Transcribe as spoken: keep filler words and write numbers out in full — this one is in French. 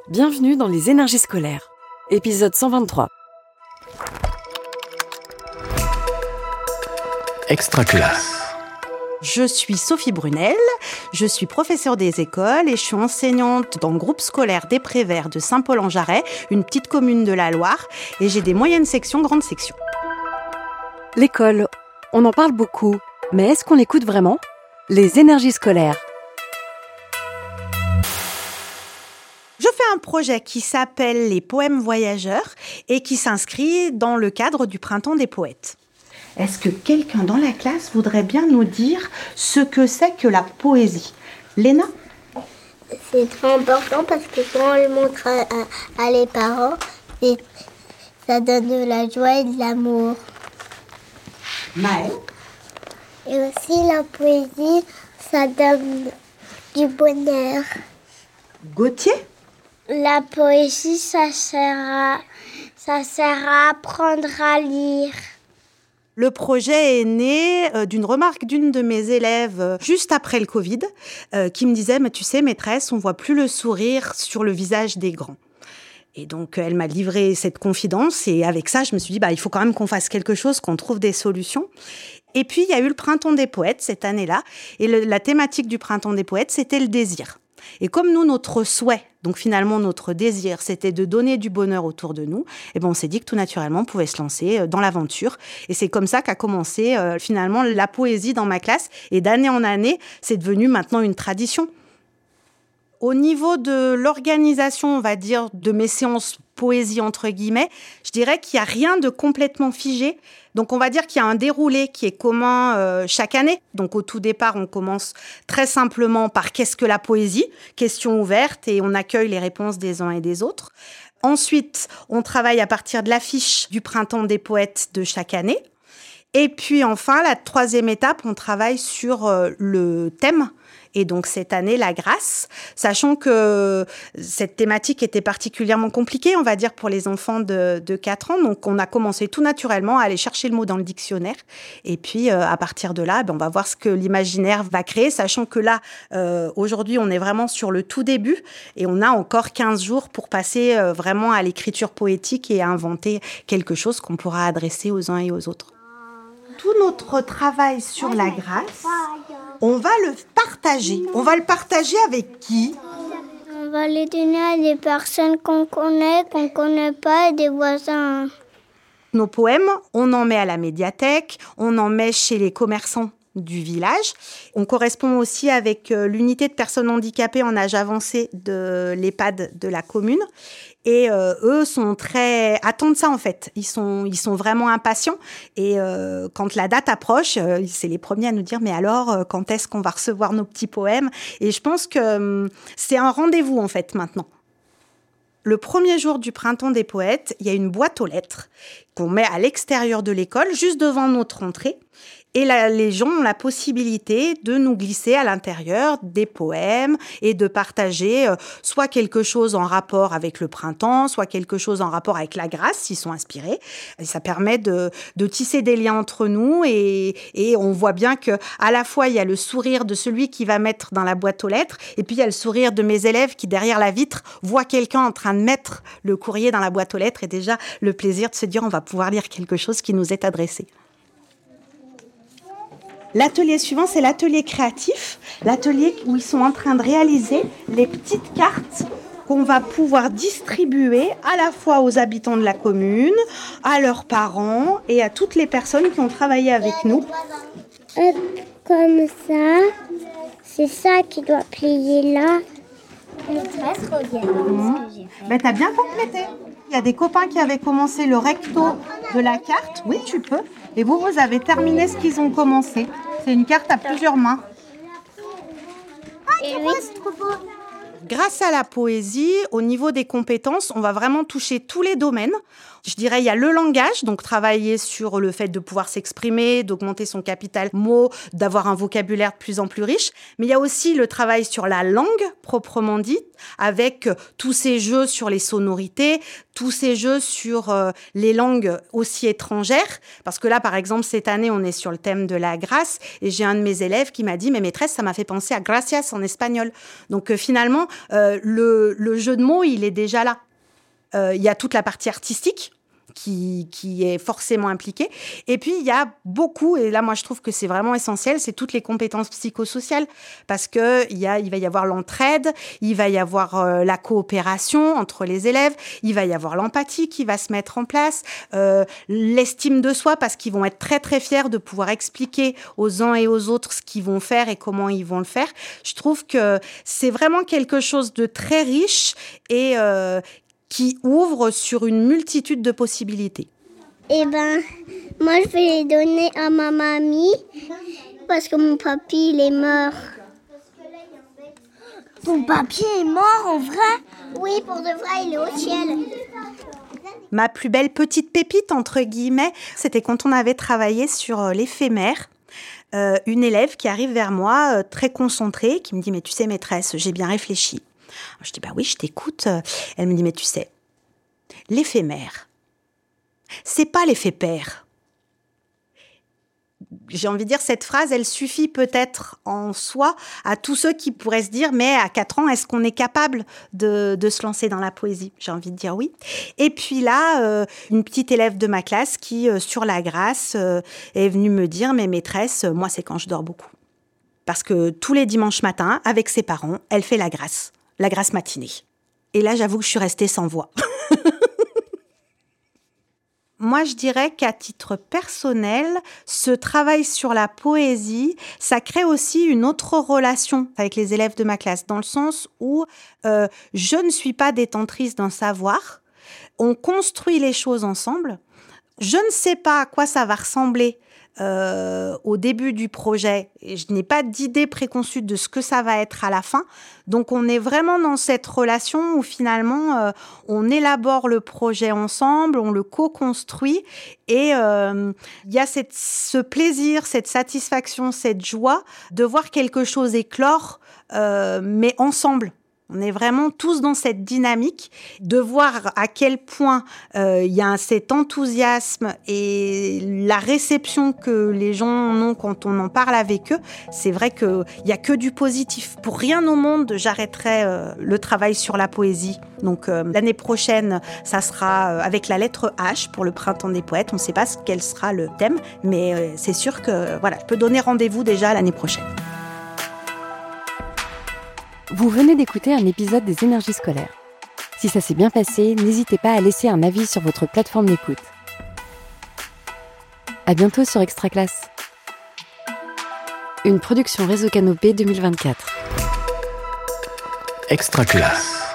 Bienvenue dans les énergies scolaires, épisode cent vingt-trois. Extra classe. Je suis Sophie Brunel, je suis professeure des écoles et je suis enseignante dans le groupe scolaire des Préverts de Saint-Paul-en-Jarret, une petite commune de la Loire, et j'ai des moyennes sections, grandes sections. L'école, on en parle beaucoup, mais est-ce qu'on l'écoute vraiment ? Les énergies scolaires. Je fais un projet qui s'appelle les Poèmes voyageurs et qui s'inscrit dans le cadre du Printemps des poètes. Est-ce que quelqu'un dans la classe voudrait bien nous dire ce que c'est que la poésie ? Léna ? C'est très important parce que quand on le montre à, à, à les parents, et ça donne de la joie et de l'amour. Maëlle ? Et aussi la poésie, ça donne du bonheur. Gauthier ? La poésie, ça sert à, ça sert à apprendre à lire. Le projet est né euh, d'une remarque d'une de mes élèves euh, juste après le Covid, euh, qui me disait « Mais tu sais, maîtresse, on voit plus le sourire sur le visage des grands ». Et donc, elle m'a livré cette confidence et avec ça, je me suis dit bah, « Il faut quand même qu'on fasse quelque chose, qu'on trouve des solutions ». Et puis, il y a eu le Printemps des poètes cette année-là. Et le, la thématique du Printemps des poètes, c'était le désir. Et comme nous, notre souhait, donc finalement notre désir, c'était de donner du bonheur autour de nous, et ben on s'est dit que tout naturellement, on pouvait se lancer dans l'aventure. Et c'est comme ça qu'a commencé euh, finalement la poésie dans ma classe. Et d'année en année, c'est devenu maintenant une tradition. Au niveau de l'organisation, on va dire, de mes séances poésie, entre guillemets, je dirais qu'il n'y a rien de complètement figé. Donc, on va dire qu'il y a un déroulé qui est commun euh, chaque année. Donc, au tout départ, on commence très simplement par « Qu'est-ce que la poésie ?» Question ouverte et on accueille les réponses des uns et des autres. Ensuite, on travaille à partir de l'affiche du Printemps des poètes de chaque année. Et puis, enfin, la troisième étape, on travaille sur euh, le thème. Et donc, cette année, la grâce, sachant que cette thématique était particulièrement compliquée, on va dire, pour les enfants de, de quatre ans. Donc, on a commencé tout naturellement à aller chercher le mot dans le dictionnaire. Et puis, euh, à partir de là, ben, on va voir ce que l'imaginaire va créer, sachant que là, euh, aujourd'hui, on est vraiment sur le tout début. Et on a encore quinze jours pour passer euh, vraiment à l'écriture poétique et à inventer quelque chose qu'on pourra adresser aux uns et aux autres. Tout notre travail sur la grâce, on va le partager. On va le partager avec qui ? On va les donner à des personnes qu'on connaît, qu'on ne connaît pas, et des voisins. Nos poèmes, on en met à la médiathèque, on en met chez les commerçants du village. On correspond aussi avec l'unité de personnes handicapées en âge avancé de l'EHPAD de la commune. Et euh, eux sont très attendent ça en fait. Ils sont ils sont vraiment impatients. Et euh, quand la date approche, euh, c'est les premiers à nous dire mais alors euh, quand est-ce qu'on va recevoir nos petits poèmes ? Et je pense que euh, c'est un rendez-vous en fait maintenant. Le premier jour du Printemps des poètes, il y a une boîte aux lettres qu'on met à l'extérieur de l'école, juste devant notre entrée. Et là, les gens ont la possibilité de nous glisser à l'intérieur des poèmes et de partager euh, soit quelque chose en rapport avec le printemps, soit quelque chose en rapport avec la grâce, s'ils sont inspirés. Et ça permet de, de tisser des liens entre nous et, et on voit bien qu'à la fois, il y a le sourire de celui qui va mettre dans la boîte aux lettres et puis il y a le sourire de mes élèves qui, derrière la vitre, voient quelqu'un en train de mettre le courrier dans la boîte aux lettres et déjà le plaisir de se dire on va pouvoir lire quelque chose qui nous est adressé. L'atelier suivant, c'est l'atelier créatif, l'atelier où ils sont en train de réaliser les petites cartes qu'on va pouvoir distribuer à la fois aux habitants de la commune, à leurs parents et à toutes les personnes qui ont travaillé avec nous. Hop, comme ça, c'est ça qui doit plier là. Maîtresse, regarde Mmh. ce que j'ai fait. Ben, t'as bien complété. Il y a des copains qui avaient commencé le recto de la carte. Oui, tu peux. Et vous, vous avez terminé ce qu'ils ont commencé. C'est une carte à plusieurs mains. Et oui, c'est trop beau. Grâce à la poésie, au niveau des compétences, on va vraiment toucher tous les domaines. Je dirais, il y a le langage, donc travailler sur le fait de pouvoir s'exprimer, d'augmenter son capital mots, d'avoir un vocabulaire de plus en plus riche. Mais il y a aussi le travail sur la langue, proprement dite, avec tous ces jeux sur les sonorités, tous ces jeux sur euh, les langues aussi étrangères. Parce que là, par exemple, cette année, on est sur le thème de la grâce. Et j'ai un de mes élèves qui m'a dit « Mais maîtresse, ça m'a fait penser à gracias en espagnol. » Donc euh, finalement, euh, le, le jeu de mots, il est déjà là. Euh, il y a toute la partie artistique qui, qui est forcément impliquée. Et puis, il y a beaucoup, et là, moi, je trouve que c'est vraiment essentiel, c'est toutes les compétences psychosociales. Parce qu'il y a, il va y avoir l'entraide, il va y avoir euh, la coopération entre les élèves, il va y avoir l'empathie qui va se mettre en place, euh, l'estime de soi, parce qu'ils vont être très, très fiers de pouvoir expliquer aux uns et aux autres ce qu'ils vont faire et comment ils vont le faire. Je trouve que c'est vraiment quelque chose de très riche et euh, qui ouvre sur une multitude de possibilités. Eh ben, moi, je vais les donner à ma mamie parce que mon papy, il est mort. Ton papy est mort, en vrai ? Oui, pour de vrai, il est au ciel. Ma plus belle petite pépite, entre guillemets, c'était quand on avait travaillé sur l'éphémère. Euh, une élève qui arrive vers moi, euh, très concentrée, qui me dit « Mais tu sais, maîtresse, j'ai bien réfléchi. » Je dis « Bah oui, je t'écoute. » Elle me dit « Mais tu sais, l'éphémère, c'est pas l'effet pair. » J'ai envie de dire, cette phrase, elle suffit peut-être en soi à tous ceux qui pourraient se dire « Mais à quatre ans, est-ce qu'on est capable de, de se lancer dans la poésie ?» J'ai envie de dire oui. Et puis là, euh, une petite élève de ma classe qui, euh, sur la Grâce, euh, est venue me dire « Mais maîtresse, moi, c'est quand je dors beaucoup. » Parce que tous les dimanches matins, avec ses parents, elle fait la Grâce. La Grâce matinée. Et là, j'avoue que je suis restée sans voix. Moi, je dirais qu'à titre personnel, ce travail sur la poésie, ça crée aussi une autre relation avec les élèves de ma classe, dans le sens où euh, je ne suis pas détentrice d'un savoir. On construit les choses ensemble. Je ne sais pas à quoi ça va ressembler Euh, au début du projet, et je n'ai pas d'idée préconçue de ce que ça va être à la fin. Donc, on est vraiment dans cette relation où finalement, euh, on élabore le projet ensemble, on le co-construit et euh, il y a cette, ce plaisir, cette satisfaction, cette joie de voir quelque chose éclore, euh, mais ensemble. On est vraiment tous dans cette dynamique de voir à quel point euh, il y a cet enthousiasme et la réception que les gens ont quand on en parle avec eux. C'est vrai qu'il n'y a que du positif. Pour rien au monde, j'arrêterai euh, le travail sur la poésie. Donc euh, l'année prochaine, ça sera euh, avec la lettre H pour le Printemps des Poètes. On ne sait pas quel sera le thème, mais euh, c'est sûr que voilà, je peux donner rendez-vous déjà l'année prochaine. Vous venez d'écouter un épisode des Énergies scolaires. Si ça s'est bien passé, n'hésitez pas à laisser un avis sur votre plateforme d'écoute. À bientôt sur Extra Classe. Une production Réseau Canopé deux mille vingt-quatre. Extra Classe.